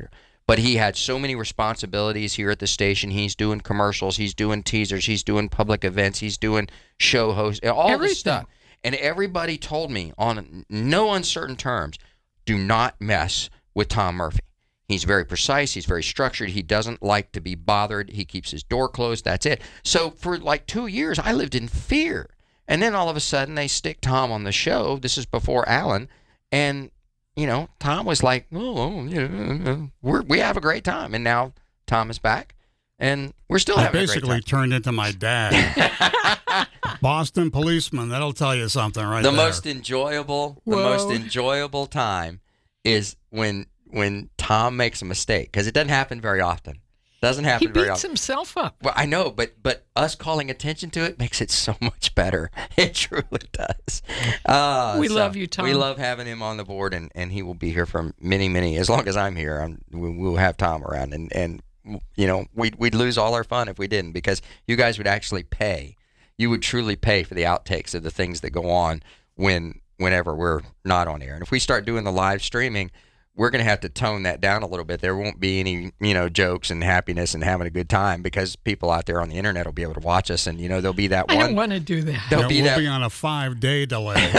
But he had so many responsibilities here at the station. He's doing commercials. He's doing teasers. He's doing public events. He's doing show hosts, all
Everything.
this stuff. And everybody told me on no uncertain terms, do not mess with Tom Murphy. He's very precise. He's very structured. He doesn't like to be bothered. He keeps his door closed. That's it. So for like two years, I lived in fear. And then all of a sudden, they stick Tom on the show. This is before Alan. And, you know, Tom was like, oh, yeah, we're, we have a great time. And now Tom is back. And we're still
I
having a great
basically
time.
turned into my dad. Boston policeman. That'll tell you something right
the
there.
most enjoyable, the
Whoa.
most enjoyable time is when when Tom makes a mistake, because it doesn't happen very often. Doesn't happen
He
very
beats
often.
himself up.
Well, I know, but but us calling attention to it makes it so much better. It truly does. Uh,
We
so
love you, Tom.
We love having him on the board, and, and he will be here for many, many. As long as I'm here, I'm, we, we'll have Tom around, and and you know we'd we'd lose all our fun if we didn't, because you guys would actually pay. You would truly pay for the outtakes of the things that go on when whenever we're not on air. And if we start doing the live streaming, we're going to have to tone that down a little bit. There won't be any, you know, jokes and happiness and having a good time, because people out there on the internet will be able to watch us, and, you know, there'll be that
I
one.
don't want to do that.
There'll
Yeah,
be
we'll
that.
be on a five-day delay.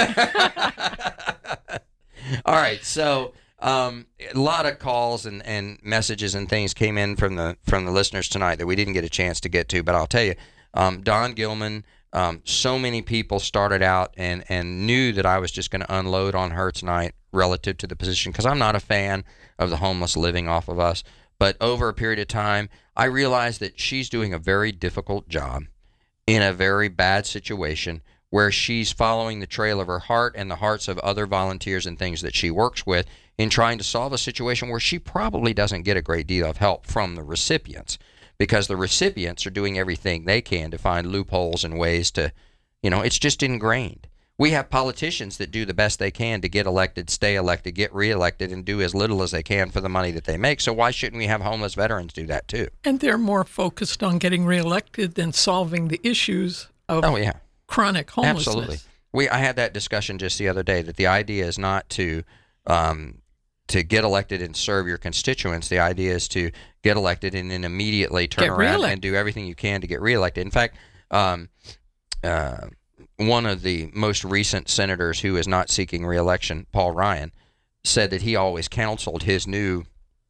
All right, so um, a lot of calls and, and messages and things came in from the from the listeners tonight that we didn't get a chance to get to, but I'll tell you, um, Don Gilman, um, so many people started out and, and knew that I was just going to unload on her tonight relative to the position, because I'm not a fan of the homeless living off of us. But over a period of time, I realized that she's doing a very difficult job in a very bad situation, where she's following the trail of her heart and the hearts of other volunteers and things that she works with in trying to solve a situation where she probably doesn't get a great deal of help from the recipients, because the recipients are doing everything they can to find loopholes and ways to, you know, it's just ingrained. We have politicians that do the best they can to get elected, stay elected, get reelected, and do as little as they can for the money that they make. So why shouldn't we have homeless veterans do that too?
And they're more focused on getting reelected than solving the issues of
Oh, yeah.
chronic homelessness.
Absolutely. We I had that discussion just the other day, that the idea is not to um, to get elected and serve your constituents. The idea is to get elected and then immediately turn
Get
around
reelected.
and do everything you can to get reelected. In fact, um, uh, one of the most recent senators who is not seeking reelection, Paul Ryan, said that he always counseled his new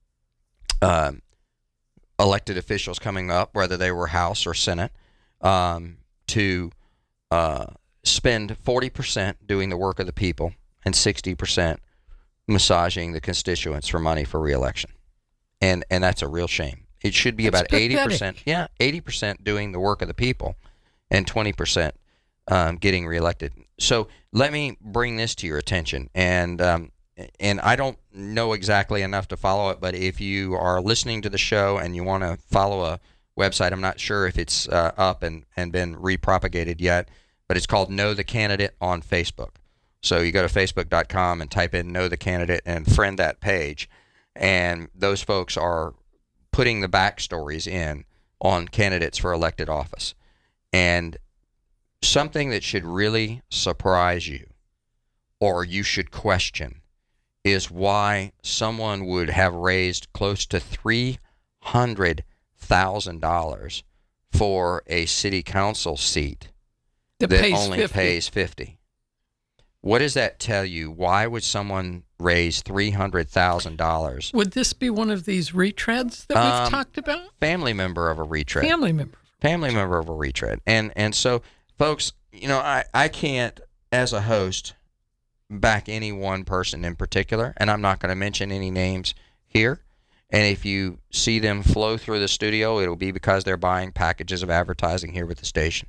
um, elected officials coming up, whether they were House or Senate, um, to uh, spend forty percent doing the work of the people and sixty percent massaging the constituents for money for reelection. And and that's a real shame. It should be
That's
about eighty percent.
pathetic.
Yeah, eighty percent doing the work of the people and twenty percent um, getting reelected. So let me bring this to your attention. And um, and I don't know exactly enough to follow it, but if you are listening to the show and you want to follow a website, I'm not sure if it's uh, up and, and been repropagated yet, but it's called Know the Candidate on Facebook. So you go to facebook dot com and type in Know the Candidate and friend that page. And those folks are putting the backstories in on candidates for elected office. And something that should really surprise you, or you should question, is why someone would have raised close to three hundred thousand dollars for a city council seat
That
that
pays
only
fifty.
pays fifty. What does that tell you? Why would someone raise three hundred thousand dollars?
Would this be one of these retreads that we've
Um,
talked about?
Family member of a retread.
Family member.
Family member of a retread. And and so, folks, you know, I, I can't, as a host, back any one person in particular, and I'm not going to mention any names here. And if you see them flow through the studio, it'll be because they're buying packages of advertising here with the station.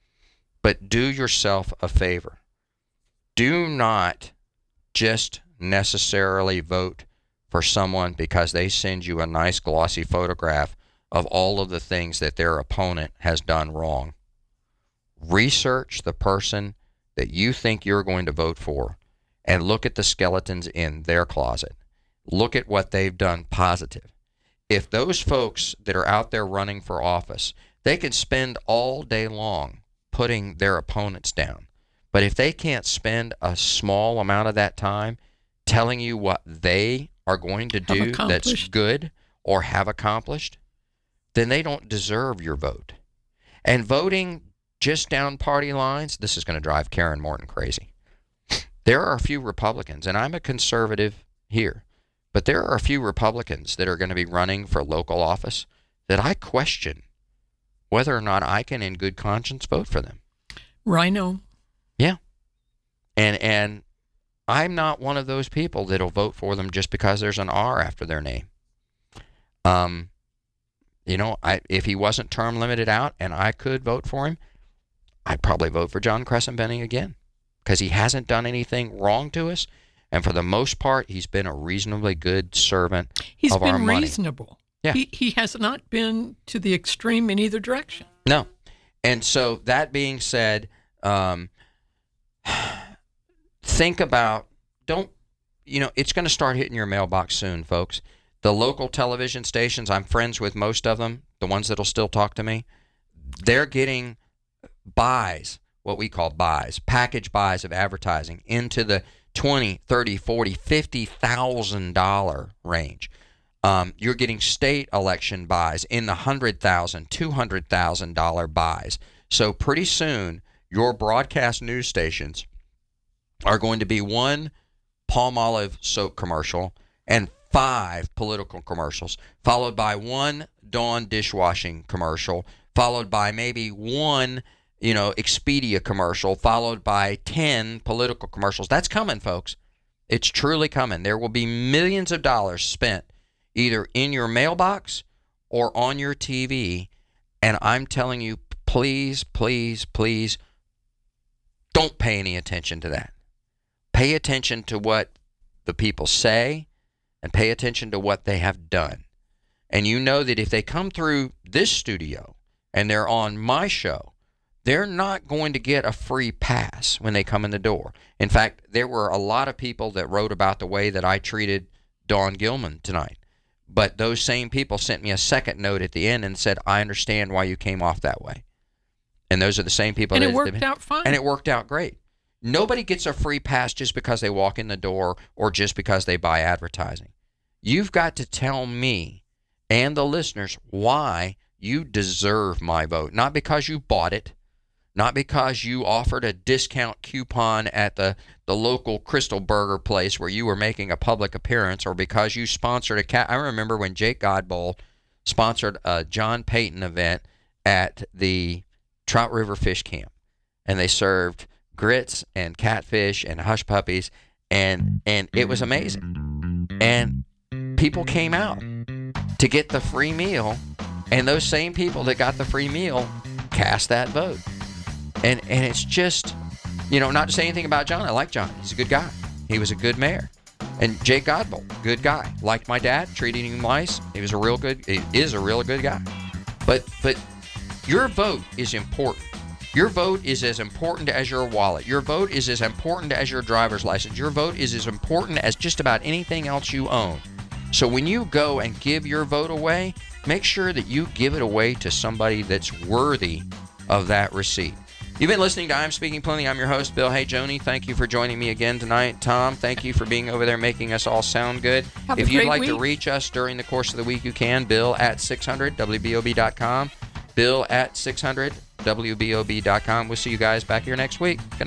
But do yourself a favor. Do not just necessarily vote for someone because they send you a nice glossy photograph of all of the things that their opponent has done wrong. Research the person that you think you're going to vote for and look at the skeletons in their closet. Look at what they've done positive. If those folks that are out there running for office, they can spend all day long putting their opponents down. But if they can't spend a small amount of that time telling you what they are going to
Have
do that's
accomplished.
good, or have accomplished, then they don't deserve your vote. And voting just down party lines, this is going to drive Karen Morton crazy. There are a few Republicans, and I'm a conservative here, but there are a few Republicans that are going to be running for local office that I question whether or not I can in good conscience vote for them.
Rhino.
Yeah. And and I'm not one of those people that'll vote for them just because there's an R after their name. Um, you know, I if he wasn't term limited out and I could vote for him, I'd probably vote for John Crescent-Benning again because he hasn't done anything wrong to us. And for the most part, he's been a reasonably good servant
He's
of our
been
money.
reasonable.
Yeah.
He, he has not been to the extreme in either direction.
No. And so that being said, um, think about, don't, you know, it's going to start hitting your mailbox soon, folks. The local television stations, I'm friends with most of them, the ones that'll still talk to me, they're getting buys, what we call buys, package buys of advertising into the twenty, thirty, forty, fifty thousand dollar range. Um, you're getting state election buys in the one hundred thousand dollars, two hundred thousand dollar buys. So pretty soon, your broadcast news stations are going to be one Palmolive soap commercial and five political commercials, followed by one Dawn dishwashing commercial, followed by maybe one, you know, Expedia commercial, followed by ten political commercials. That's coming, folks. It's truly coming. There will be millions of dollars spent either in your mailbox or on your T V, and I'm telling you, please, please, please, don't pay any attention to that. Pay attention to what the people say and pay attention to what they have done. And you know that if they come through this studio and they're on my show, they're not going to get a free pass when they come in the door. In fact, there were a lot of people that wrote about the way that I treated Dawn Gilman tonight. But those same people sent me a second note at the end and said, I understand why you came off that way. And those are the same people.
And
that,
it worked out fine.
And it worked out great. Nobody gets a free pass just because they walk in the door or just because they buy advertising. You've got to tell me and the listeners why you deserve my vote. Not because you bought it, not because you offered a discount coupon at the, the local Crystal Burger place where you were making a public appearance, or because you sponsored a cat. I remember when Jake Godbold sponsored a John Payton event at the Trout River Fish Camp, and they served grits and catfish and hush puppies, and and it was amazing. And people came out to get the free meal, and those same people that got the free meal cast that vote. And and it's just, you know, not to say anything about John. I like John. He's a good guy. He was a good mayor. And Jake Godbold, good guy. Liked my dad, treated him nice. He was a real good, he is a real good guy. But but your vote is important. Your vote is as important as your wallet. Your vote is as important as your driver's license. Your vote is as important as just about anything else you own. So when you go and give your vote away, make sure that you give it away to somebody that's worthy of that receipt. You've been listening to I'm Speaking Plenty. I'm your host, Bill. Hey, Joni, thank you for joining me again tonight. Tom, thank you for being over there making us all sound good.
Have
if
a
you'd
great
like
week.
to reach us during the course of the week, you can. Bill at six hundred W B O B dot com. Bill at six hundred W B O B dot com. We'll see you guys back here next week. Good night.